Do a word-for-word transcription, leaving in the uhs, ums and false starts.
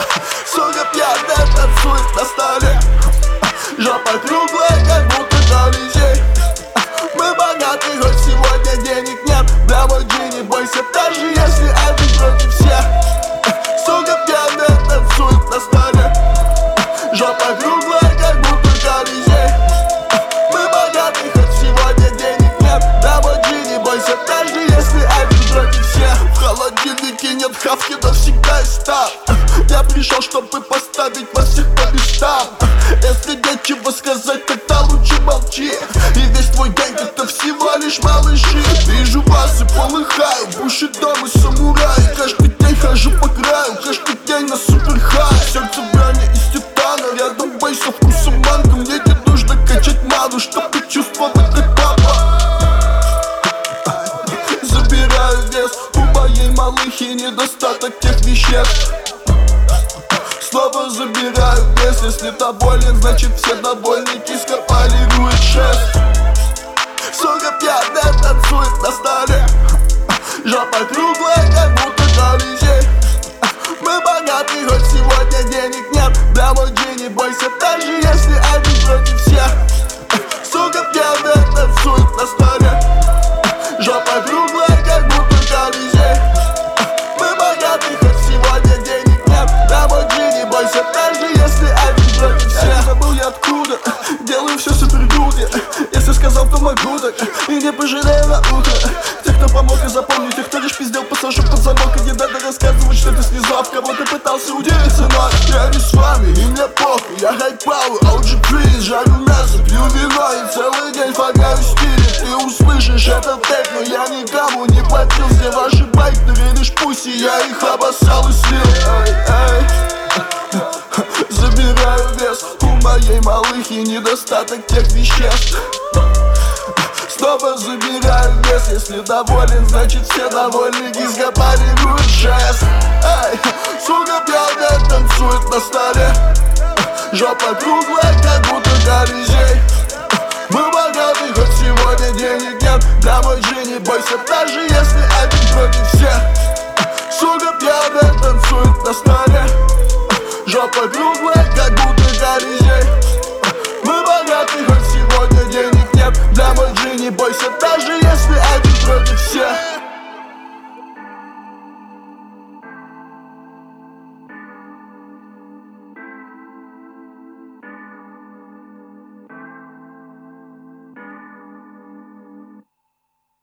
Сука пьяная танцует на столе, жопа круглая, как будто Колизей. Мы богаты, хоть сегодня денег нет. Бля, мой G, не бойся, даже если один против всех. Сука пьяная танцует на столе, жопа круглая, как будто Колизей. Мы богаты, хоть сегодня денег нет. Бля, мой G, не бойся, даже если один против всех. В холодильнике нет хавки, но всегда есть там. Я пришел, чтобы поставить вас всех по местам. Если нечего сказать, тогда лучше молчи. И весь твой день это всего лишь малыши. Вижу вас и полыхаю, буши дома самурай. Каждый день хожу по краю, каждый день на супер хай. Сердце брони из титана, рядом бей со вкусом манго. Мне не нужно качать ману, чтобы чувствовать как папа. Забираю вес, у моей малыхи недостаток тех веществ. Снова забираю вес, если доволен, значит все довольны. Киска полирует шест. Сука пьяная танцует на столе, жопа круглая, как будто Колизей. Мы богаты, хоть сегодня денег нет. Бля, мой G, не бойся, даже если один против всех. Сука пьяная танцует на столе, жопа круглая, как будто Колизей. Мы богаты, хоть сегодня денег нет. Бля, мой G, не бойся, даже если один против всех. Я не забыл я откуда, делаю все супер круто. Если сказал, то могу так, и не пожалею на утро. Тех, кто помог, и запомни, тех, кто лишь пиздел, посажу под замок. И не надо рассказывать, что ты снизу, в кого ты пытался удивиться. Но я не с вами, и мне похуй. Я хайпаю, о джи фриз, жарю мясо, пью вино и целый день фагаю в стиле. Ты услышишь этот трек, но я никому не платил. Все ваши байкеры лишь пуси, я их обоссал и слил. Эй, эй. Забираю вес, у моей малыхи недостаток тех веществ. Снова забираю вес, если доволен, значит все довольны. Киска полирует шест. Эй, сука пьяная танцует на столе, жопа круглая, как будто Колизей. Мы богаты, хоть сегодня денег нет. Бля, мой G, не бойся, даже если один против всех. Сука пьяная танцует на столе, жопа круглая, как будто Колизей. Мы богаты, хоть сегодня денег нет. Бля, мой G, не бойся, даже если один против всех.